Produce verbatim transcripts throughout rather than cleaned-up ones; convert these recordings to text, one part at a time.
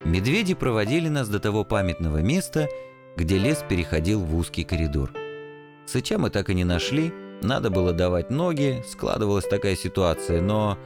Медведи проводили нас до того памятного места, где лес переходил в узкий коридор. Сыча мы так и не нашли, надо было давать ноги, складывалась такая ситуация, но...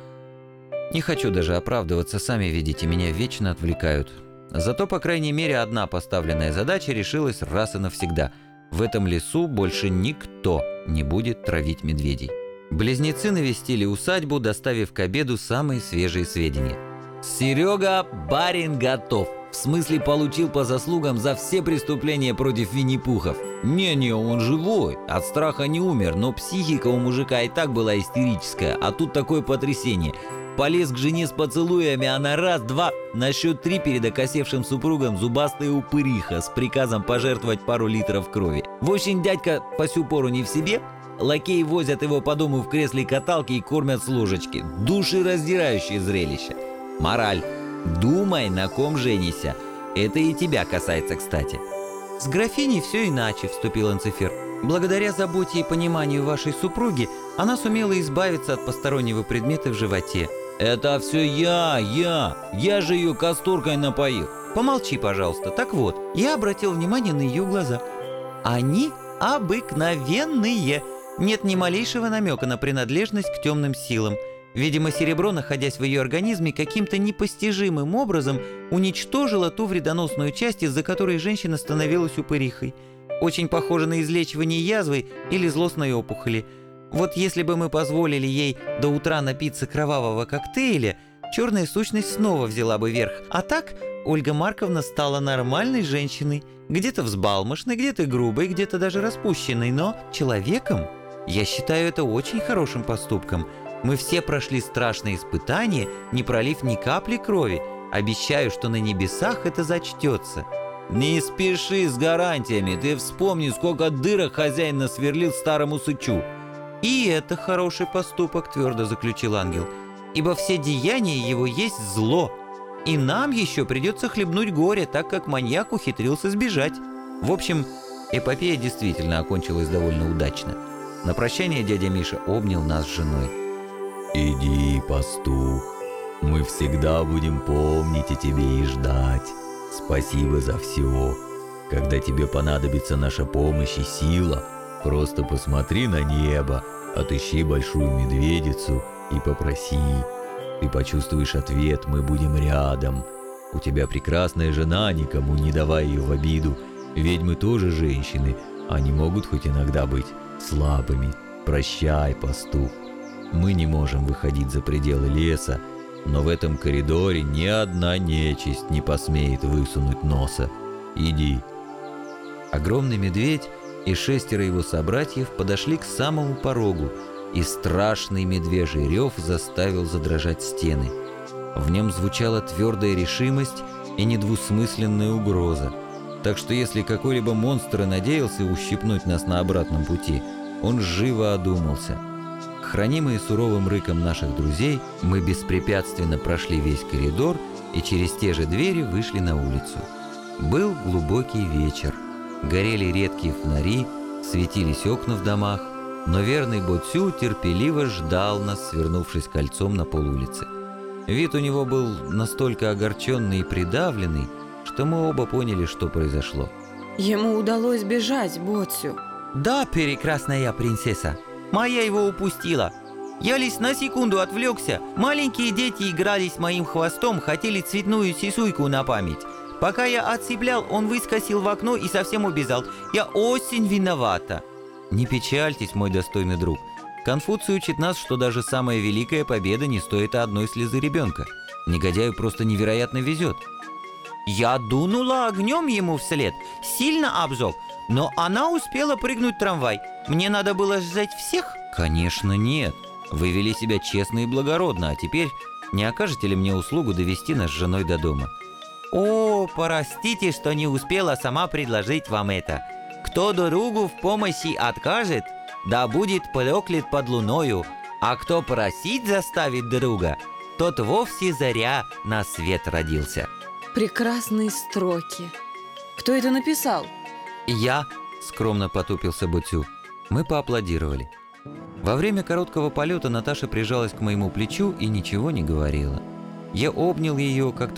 Не хочу даже оправдываться, сами видите, меня вечно отвлекают. Зато, по крайней мере, одна поставленная задача решилась раз и навсегда. В этом лесу больше никто не будет травить медведей. Близнецы навестили усадьбу, доставив к обеду самые свежие сведения. «Серега, барин готов. В смысле, получил по заслугам за все преступления против Винни-Пухов. Не-не, он живой, от страха не умер, но психика у мужика и так была истерическая, а тут такое потрясение. Полез к жене с поцелуями, а на раз, два, на счет три перед окосевшим супругом зубастая упыриха с приказом пожертвовать пару литров крови. В общем, дядька по сю пору не в себе, лакеи возят его по дому в кресле каталки и кормят с ложечки. Душераздирающее зрелище. Мораль. Думай, на ком женися. Это и тебя касается, кстати». «С графиней все иначе», — вступил Анцифер. «Благодаря заботе и пониманию вашей супруги она сумела избавиться от постороннего предмета в животе». «Это все я, я! Я же ее касторкой напоил!» «Помолчи, пожалуйста. Так вот, я обратил внимание на ее глаза. Они обыкновенные. Нет ни малейшего намека на принадлежность к темным силам. Видимо, серебро, находясь в ее организме, каким-то непостижимым образом уничтожило ту вредоносную часть, из-за которой женщина становилась упырихой. Очень похоже на излечивание язвы или злостной опухоли. Вот если бы мы позволили ей до утра напиться кровавого коктейля, черная сущность снова взяла бы верх. А так Ольга Марковна стала нормальной женщиной, где-то взбалмошной, где-то грубой, где-то даже распущенной, но человеком. Я считаю это очень хорошим поступком. Мы все прошли страшные испытания, не пролив ни капли крови. Обещаю, что на небесах это зачтется». «Не спеши с гарантиями, ты вспомни, сколько дырок хозяин насверлил старому Сычу». «И это хороший поступок», — твердо заключил ангел, «ибо все деяния его есть зло, и нам еще придется хлебнуть горе, так как маньяк ухитрился сбежать». В общем, эпопея действительно окончилась довольно удачно. На прощание дядя Миша обнял нас с женой. «Иди, пастух, мы всегда будем помнить о тебе и ждать. Спасибо за все. Когда тебе понадобится наша помощь и сила, просто посмотри на небо, отыщи большую медведицу и попроси. Ты почувствуешь ответ, мы будем рядом. У тебя прекрасная жена, никому не давай ее в обиду. Ведьмы тоже женщины, они могут хоть иногда быть слабыми. Прощай, пастух. Мы не можем выходить за пределы леса, но в этом коридоре ни одна нечисть не посмеет высунуть носа. Иди». Огромный медведь и шестеро его собратьев подошли к самому порогу, и страшный медвежий рев заставил задрожать стены. В нем звучала твердая решимость и недвусмысленная угроза. Так что если какой-либо монстр и надеялся ущипнуть нас на обратном пути, он живо одумался. Хранимые суровым рыком наших друзей, мы беспрепятственно прошли весь коридор и через те же двери вышли на улицу. Был глубокий вечер. Горели редкие фонари, светились окна в домах, но верный Ботсю терпеливо ждал нас, свернувшись кольцом на полулице. Вид у него был настолько огорченный и придавленный, что мы оба поняли, что произошло. Ему удалось бежать, Ботсю. «Да, прекрасная принцесса. Моя его упустила. Я лишь на секунду отвлекся. Маленькие дети играли с моим хвостом, хотели цветную сисуйку на память. Пока я отцеплял, он выскочил в окно и совсем убежал. Я очень виновата». «Не печальтесь, мой достойный друг. Конфуций учит нас, что даже самая великая победа не стоит одной слезы ребенка. Негодяю просто невероятно везет». «Я дунула огнем ему вслед, сильно обжег, но она успела прыгнуть в трамвай. Мне надо было сжечь всех?» «Конечно нет. Вы вели себя честно и благородно, а теперь не окажете ли мне услугу довести нас с женой до дома?» «О, простите, что не успела сама предложить вам это. Кто другу в помощи откажет, да будет проклят под луною, а кто просить заставит друга, тот вовсе зря на свет родился». Прекрасные строки. Кто это написал? «Я», — скромно потупился Ботсю. Мы поаплодировали. Во время короткого полета Наташа прижалась к моему плечу и ничего не говорила. Я обнял ее, как-то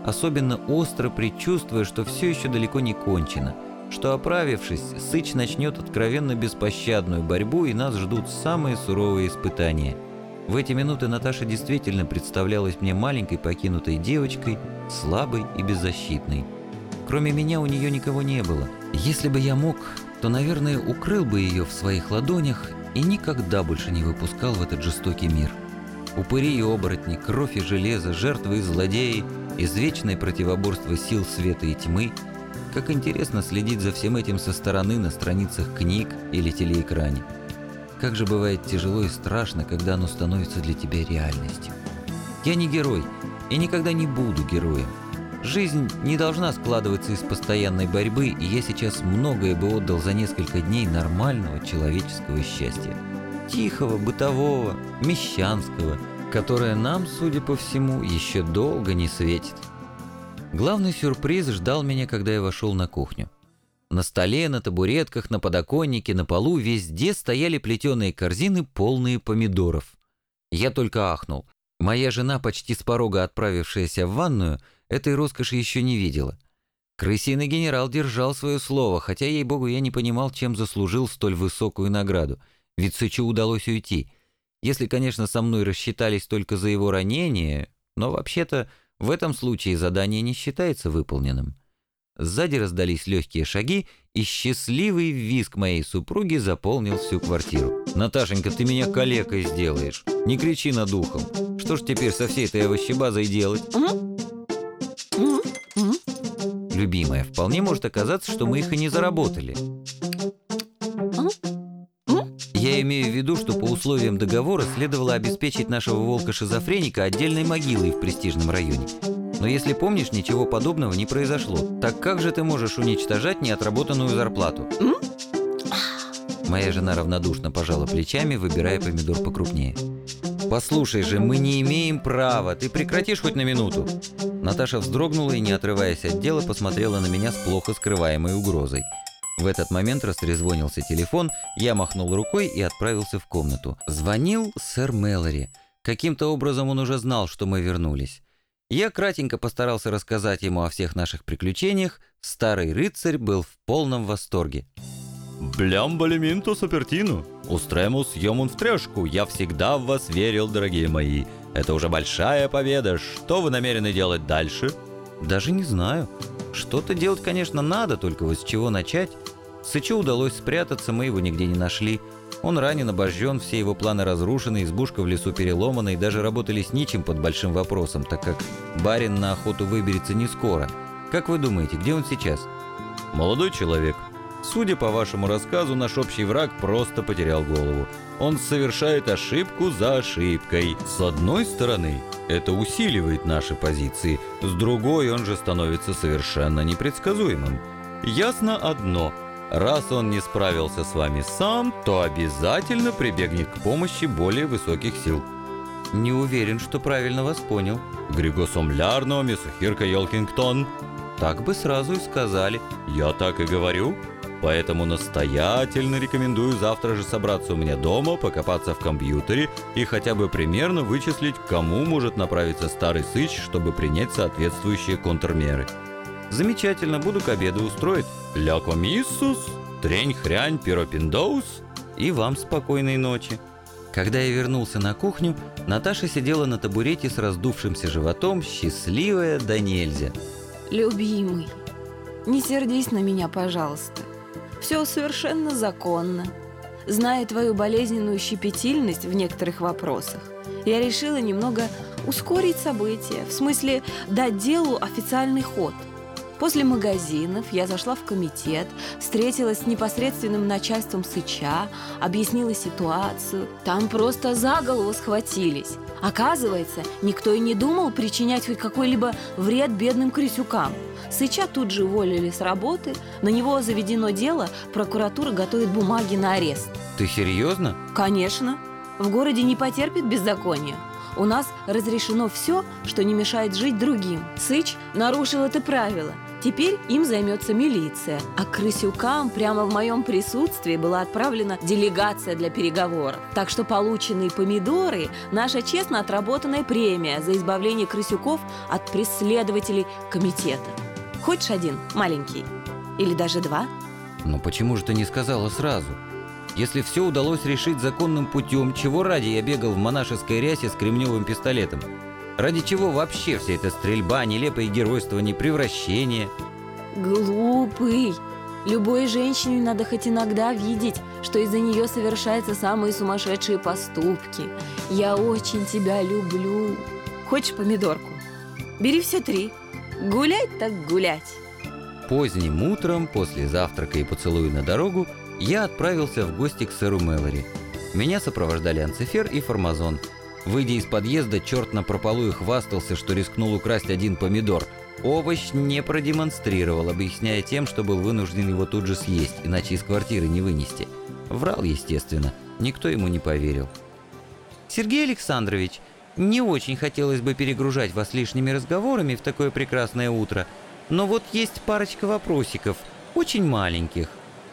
особенно остро предчувствуя, что все еще далеко не кончено, что, оправившись, Сыч начнет откровенно беспощадную борьбу, и нас ждут самые суровые испытания. В эти минуты Наташа действительно представлялась мне маленькой покинутой девочкой, слабой и беззащитной. Кроме меня у нее никого не было. Если бы я мог, то, наверное, укрыл бы ее в своих ладонях и никогда больше не выпускал в этот жестокий мир. Упыри и оборотни, кровь и железо, жертвы и злодеи, извечное противоборство сил света и тьмы. Как интересно следить за всем этим со стороны на страницах книг или телеэкране. Как же бывает тяжело и страшно, когда оно становится для тебя реальностью. Я не герой и никогда не буду героем. Жизнь не должна складываться из постоянной борьбы, и я сейчас многое бы отдал за несколько дней нормального человеческого счастья. Тихого, бытового, мещанского, которое нам, судя по всему, еще долго не светит. Главный сюрприз ждал меня, когда я вошел на кухню. На столе, на табуретках, на подоконнике, на полу везде стояли плетеные корзины, полные помидоров. Я только ахнул. Моя жена, почти с порога отправившаяся в ванную, этой роскоши еще не видела. Крысиный генерал держал свое слово, хотя, ей-богу, я не понимал, чем заслужил столь высокую награду. Ведь Сычу удалось уйти. Если, конечно, со мной рассчитались только за его ранение, но вообще-то в этом случае задание не считается выполненным. Сзади раздались легкие шаги, и счастливый визг моей супруги заполнил всю квартиру. «Наташенька, ты меня калекой сделаешь. Не кричи над ухом. Что ж теперь со всей этой овощебазой делать?» «Любимая, вполне может оказаться, что мы их и не заработали». Я имею в виду, что по условиям договора следовало обеспечить нашего волка-шизофреника отдельной могилой в престижном районе. Но если помнишь, ничего подобного не произошло. Так как же ты можешь уничтожать неотработанную зарплату? Моя жена равнодушно пожала плечами, выбирая помидор покрупнее. «Послушай же, мы не имеем права. Ты прекратишь хоть на минуту?» Наташа вздрогнула и, не отрываясь от дела, посмотрела на меня с плохо скрываемой угрозой. В этот момент растрезвонился телефон, я махнул рукой и отправился в комнату. Звонил сэр Мэлори. Каким-то образом он уже знал, что мы вернулись. Я кратенько постарался рассказать ему о всех наших приключениях. Старый рыцарь был в полном восторге. «Блям балиминту супертину, устремус йомун в трешку. Я всегда в вас верил, дорогие мои. Это уже большая победа. Что вы намерены делать дальше?» «Даже не знаю. Что-то делать, конечно, надо, только вот с чего начать. Сычу удалось спрятаться, мы его нигде не нашли. Он ранен, обожжен, все его планы разрушены, избушка в лесу переломана, и даже работа лесничим под большим вопросом, так как барин на охоту выберется не скоро. Как вы думаете, где он сейчас?» «Молодой человек, судя по вашему рассказу, наш общий враг просто потерял голову. Он совершает ошибку за ошибкой. С одной стороны, это усиливает наши позиции, с другой, он же становится совершенно непредсказуемым. Ясно одно. Раз он не справился с вами сам, то обязательно прибегнет к помощи более высоких сил». «Не уверен, что правильно вас понял». «Григосомлярно, мисухирка Йолкингтон». «Так бы сразу и сказали». «Я так и говорю. Поэтому настоятельно рекомендую завтра же собраться у меня дома, покопаться в компьютере и хотя бы примерно вычислить, к кому может направиться старый Сыч, чтобы принять соответствующие контрмеры». «Замечательно, буду к обеду устроить». «Ля комиссус, трень-хрянь, пиропиндоус». «И вам спокойной ночи». Когда я вернулся на кухню, Наташа сидела на табурете с раздувшимся животом, счастливая да нельзя. Любимый, не сердись на меня, пожалуйста. Все совершенно законно. Зная твою болезненную щепетильность в некоторых вопросах, я решила немного ускорить события, в смысле дать делу официальный ход. После магазинов я зашла в комитет, встретилась с непосредственным начальством Сыча, объяснила ситуацию. Там просто за голову схватились. Оказывается, никто и не думал причинять хоть какой-либо вред бедным крысюкам. Сыча тут же уволили с работы, на него заведено дело, прокуратура готовит бумаги на арест. Ты серьезно? Конечно. В городе не потерпит беззакония. У нас разрешено все, что не мешает жить другим. Сыч нарушил это правило. Теперь им займется милиция, а к крысюкам прямо в моем присутствии была отправлена делегация для переговоров. Так что полученные помидоры – наша честно отработанная премия за избавление крысюков от преследователей комитета. Хочешь один, маленький? Или даже два? Но почему же ты не сказала сразу? Если все удалось решить законным путем, чего ради я бегал в монашеской рясе с кремневым пистолетом? Ради чего вообще вся эта стрельба, нелепое геройствование, превращение? Глупый! Любой женщине надо хоть иногда видеть, что из-за нее совершаются самые сумасшедшие поступки. Я очень тебя люблю. Хочешь помидорку? Бери все три. Гулять так гулять. Поздним утром, после завтрака и поцелуя на дорогу, я отправился в гости к сэру Мэлори. Меня сопровождали Анцифер и Формазон. Выйдя из подъезда, черт напропалую хвастался, что рискнул украсть один помидор. Овощ не продемонстрировал, объясняя тем, что был вынужден его тут же съесть, иначе из квартиры не вынести. Врал, естественно, никто ему не поверил. «Сергей Александрович, не очень хотелось бы перегружать вас лишними разговорами в такое прекрасное утро, но вот есть парочка вопросиков, очень маленьких».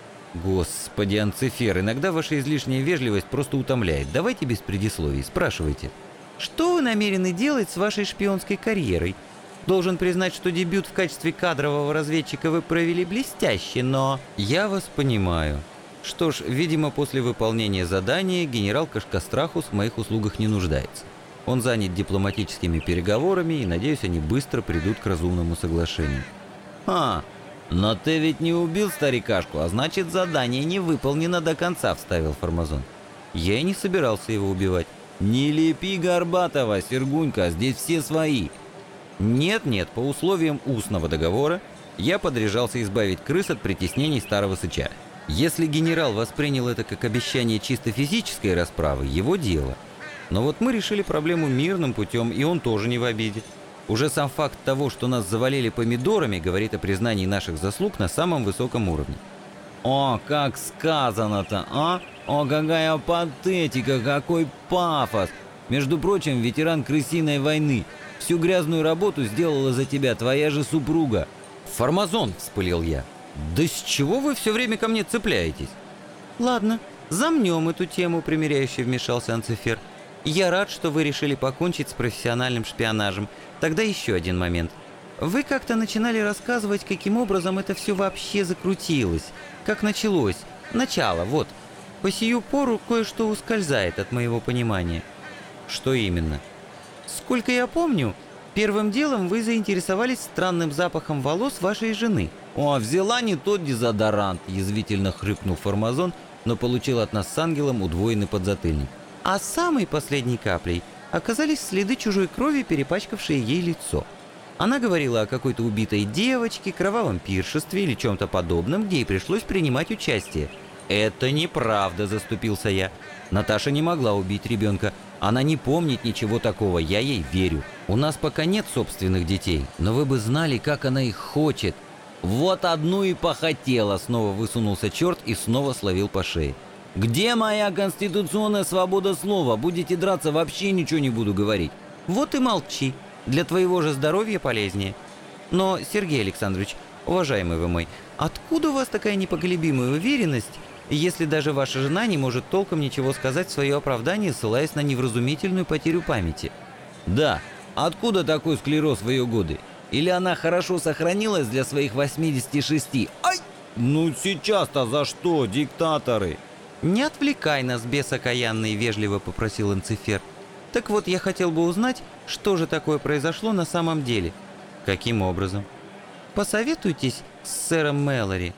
«Господи, Анцифер, иногда ваша излишняя вежливость просто утомляет. Давайте без предисловий, спрашивайте». «Что вы намерены делать с вашей шпионской карьерой? Должен признать, что дебют в качестве кадрового разведчика вы провели блестяще, но...» «Я вас понимаю. Что ж, видимо, после выполнения задания генерал Кашкастрахус в моих услугах не нуждается. Он занят дипломатическими переговорами, и, надеюсь, они быстро придут к разумному соглашению». «Ха! Но ты ведь не убил старикашку, а значит, задание не выполнено до конца», — вставил Формазон. «Я и не собирался его убивать». «Не лепи горбатого, Сергунька, здесь все свои». «Нет-нет, по условиям устного договора я подряжался избавить крыс от притеснений старого сыча. Если генерал воспринял это как обещание чисто физической расправы, его дело. Но вот мы решили проблему мирным путем, и он тоже не в обиде. Уже сам факт того, что нас завалили помидорами, говорит о признании наших заслуг на самом высоком уровне». «О, как сказано-то, а? О, какая патетика, какой пафос! Между прочим, ветеран крысиной войны. Всю грязную работу сделала за тебя твоя же супруга». «Формазон!» – вспылил я. «Да с чего вы все время ко мне цепляетесь?» «Ладно, замнем эту тему», – примиряюще вмешался Анцифер. «Я рад, что вы решили покончить с профессиональным шпионажем. Тогда еще один момент. Вы как-то начинали рассказывать, каким образом это все вообще закрутилось. Как началось. Начало, вот. По сию пору кое-что ускользает от моего понимания». «Что именно?» «Сколько я помню, первым делом вы заинтересовались странным запахом волос вашей жены». «О, взяла не тот дезодорант», – язвительно хрюкнул Формазон, но получил от нас с ангелом удвоенный подзатыльник. А самой последней каплей оказались следы чужой крови, перепачкавшие ей лицо. Она говорила о какой-то убитой девочке, кровавом пиршестве или чем-то подобном, где ей пришлось принимать участие. «Это неправда», – заступился я. «Наташа не могла убить ребенка. Она не помнит ничего такого, я ей верю. У нас пока нет собственных детей, но вы бы знали, как она их хочет». «Вот одну и похотела», – снова высунулся черт и снова словил по шее. «Где моя конституционная свобода слова? Будете драться, вообще ничего не буду говорить». «Вот и молчи. Для твоего же здоровья полезнее. Но, Сергей Александрович, уважаемый вы мой, откуда у вас такая непоколебимая уверенность, если даже ваша жена не может толком ничего сказать в свое оправдание, ссылаясь на невразумительную потерю памяти?» «Да, откуда такой склероз в ее годы? Или она хорошо сохранилась для своих восьмидесяти шести? Ай! Ну сейчас-то за что, диктаторы?» «Не отвлекай нас, бес окаянный», — вежливо попросил Анцифер. «Так вот, я хотел бы узнать, что же такое произошло на самом деле». «Каким образом?» «Посоветуйтесь с сэром Мэлори».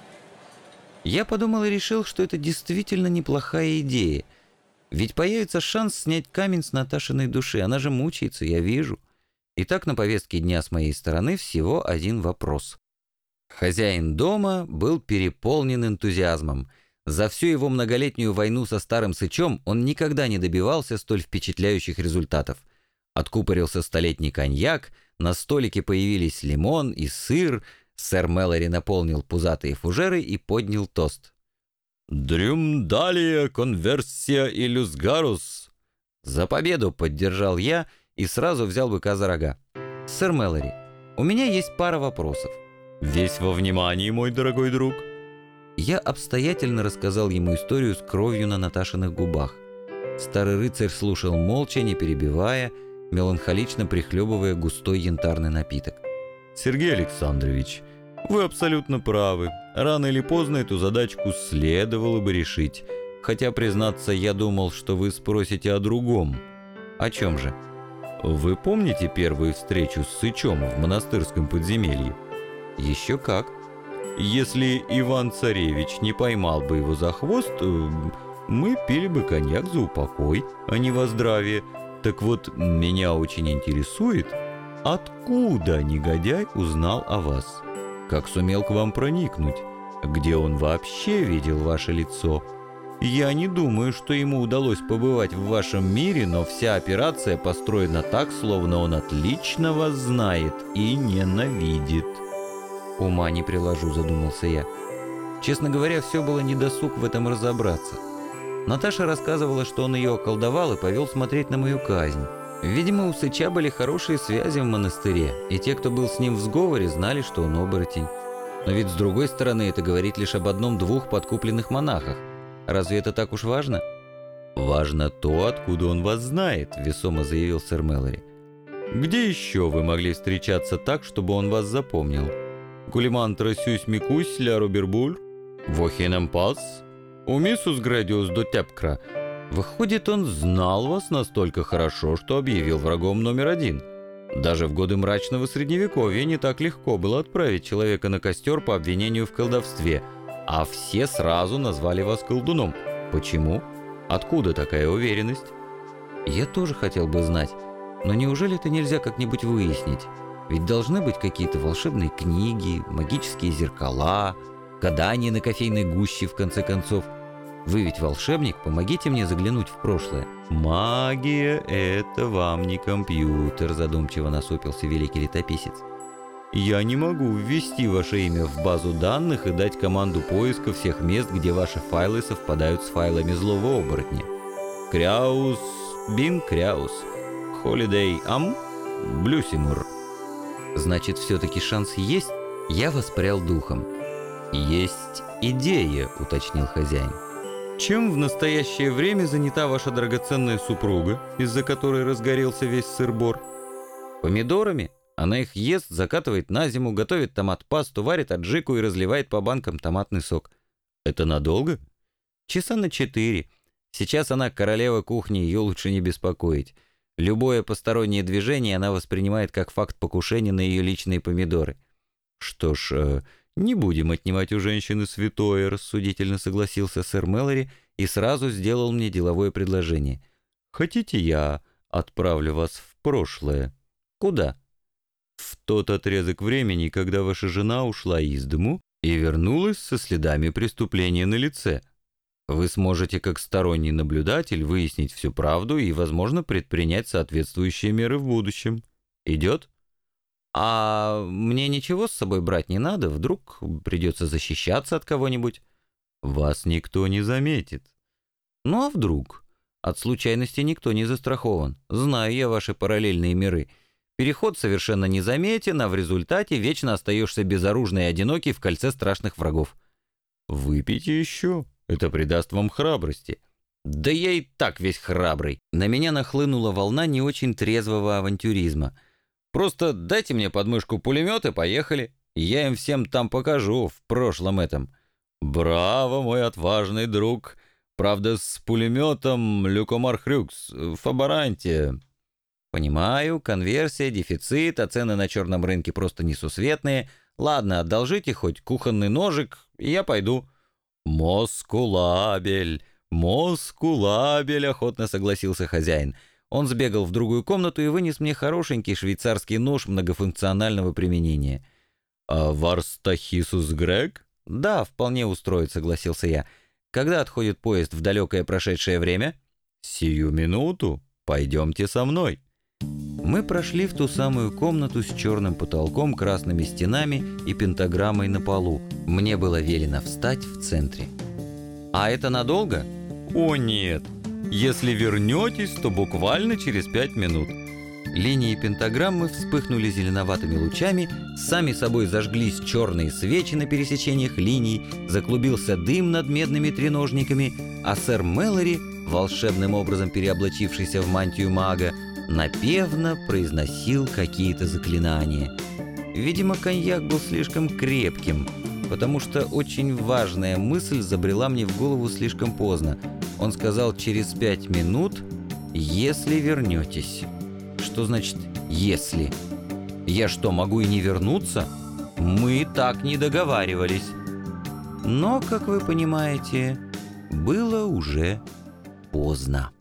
Я подумал и решил, что это действительно неплохая идея. Ведь появится шанс снять камень с Наташиной души. Она же мучается, я вижу. Итак, на повестке дня с моей стороны всего один вопрос. Хозяин дома был переполнен энтузиазмом. За всю его многолетнюю войну со старым сычом он никогда не добивался столь впечатляющих результатов. Откупорился столетний коньяк, на столике появились лимон и сыр, сэр Мэлори наполнил пузатые фужеры и поднял тост. «Дрюм далее конверсия иллюсгарус». «За победу!» — поддержал я и сразу взял быка за рога. «Сэр Мэлори, у меня есть пара вопросов. Весь во внимании, мой дорогой друг». Я обстоятельно рассказал ему историю с кровью на Наташиных губах. Старый рыцарь слушал молча, не перебивая, меланхолично прихлебывая густой янтарный напиток. «Сергей Александрович, вы абсолютно правы. Рано или поздно эту задачку следовало бы решить. Хотя, признаться, я думал, что вы спросите о другом». «О чем же?» «Вы помните первую встречу с Сычом в монастырском подземелье?» «Еще как». «Если Иван-царевич не поймал бы его за хвост, мы пили бы коньяк за упокой, а не во здравие. Так вот, меня очень интересует, откуда негодяй узнал о вас? Как сумел к вам проникнуть? Где он вообще видел ваше лицо? Я не думаю, что ему удалось побывать в вашем мире, но вся операция построена так, словно он отлично вас знает и ненавидит». «Ума не приложу», — задумался я. Честно говоря, все было недосуг в этом разобраться. Наташа рассказывала, что он ее околдовал и повел смотреть на мою казнь. Видимо, у Сыча были хорошие связи в монастыре, и те, кто был с ним в сговоре, знали, что он оборотень. Но ведь с другой стороны, это говорит лишь об одном-двух подкупленных монахах. Разве это так уж важно? «Важно то, откуда он вас знает», — весомо заявил сэр Мэлори. «Где еще вы могли встречаться так, чтобы он вас запомнил? Гулиман трасюсь микусь ля Робербуль, Вохинем пас, умисус градиус до тепкра». Выходит, он знал вас настолько хорошо, что объявил врагом номер один. Даже в годы мрачного средневековья не так легко было отправить человека на костер по обвинению в колдовстве, а все сразу назвали вас колдуном. Почему? Откуда такая уверенность? Я тоже хотел бы знать, но неужели это нельзя как-нибудь выяснить? Ведь должны быть какие-то волшебные книги, магические зеркала, гадания на кофейной гуще, в конце концов. Вы ведь волшебник, помогите мне заглянуть в прошлое». «Магия — это вам не компьютер», — задумчиво насупился великий летописец. «Я не могу ввести ваше имя в базу данных и дать команду поиска всех мест, где ваши файлы совпадают с файлами злого оборотня. Кряус, Бин Кряус, Холидей Ам, Блюсимур». «Значит, все-таки шанс есть?» Я воспрял духом. «Есть идея», — уточнил хозяин. «Чем в настоящее время занята ваша драгоценная супруга, из-за которой разгорелся весь сыр-бор?» «Помидорами. Она их ест, закатывает на зиму, готовит томат-пасту, варит аджику и разливает по банкам томатный сок». «Это надолго?» «Часа на четыре. Сейчас она королева кухни, ее лучше не беспокоить. Любое постороннее движение она воспринимает как факт покушения на ее личные помидоры». «Что ж, э, не будем отнимать у женщины святое», — рассудительно согласился сэр Мэлори и сразу сделал мне деловое предложение. «Хотите, я отправлю вас в прошлое?» «Куда?» «В тот отрезок времени, когда ваша жена ушла из дому и вернулась со следами преступления на лице. Вы сможете, как сторонний наблюдатель, выяснить всю правду и, возможно, предпринять соответствующие меры в будущем. Идет?» «А мне ничего с собой брать не надо? Вдруг придется защищаться от кого-нибудь?» «Вас никто не заметит». «Ну а вдруг? От случайности никто не застрахован. Знаю я ваши параллельные миры. Переход совершенно незаметен, а в результате вечно остаешься безоружный и одинокий в кольце страшных врагов». «Выпейте еще. Это придаст вам храбрости». «Да я и так весь храбрый». На меня нахлынула волна не очень трезвого авантюризма. «Просто дайте мне под мышку пулемет и поехали. Я им всем там покажу, в прошлом этом». «Браво, мой отважный друг. Правда, с пулеметом Люкомар Хрюкс в Фабаранте». «Понимаю, конверсия, дефицит, а цены на черном рынке просто несусветные. Ладно, одолжите хоть кухонный ножик, и я пойду». «Москулабель, москулабель», — охотно согласился хозяин. Он сбегал в другую комнату и вынес мне хорошенький швейцарский нож многофункционального применения. «А Варстахисус Грег?» «Да, вполне устроит», — согласился я. «Когда отходит поезд в далекое прошедшее время?» «Сию минуту. Пойдемте со мной». Мы прошли в ту самую комнату с черным потолком, красными стенами и пентаграммой на полу. Мне было велено встать в центре. «А это надолго?» «О нет. Если вернетесь, то буквально через пять минут». Линии пентаграммы вспыхнули зеленоватыми лучами, сами собой зажглись черные свечи на пересечениях линий, заклубился дым над медными треножниками, а сэр Мэлори, волшебным образом переоблачившийся в мантию мага, напевно произносил какие-то заклинания. Видимо, коньяк был слишком крепким, потому что очень важная мысль забрела мне в голову слишком поздно. Он сказал: «Через пять минут, если вернетесь». Что значит «если»? Я что, могу и не вернуться? Мы так не договаривались. Но, как вы понимаете, было уже поздно.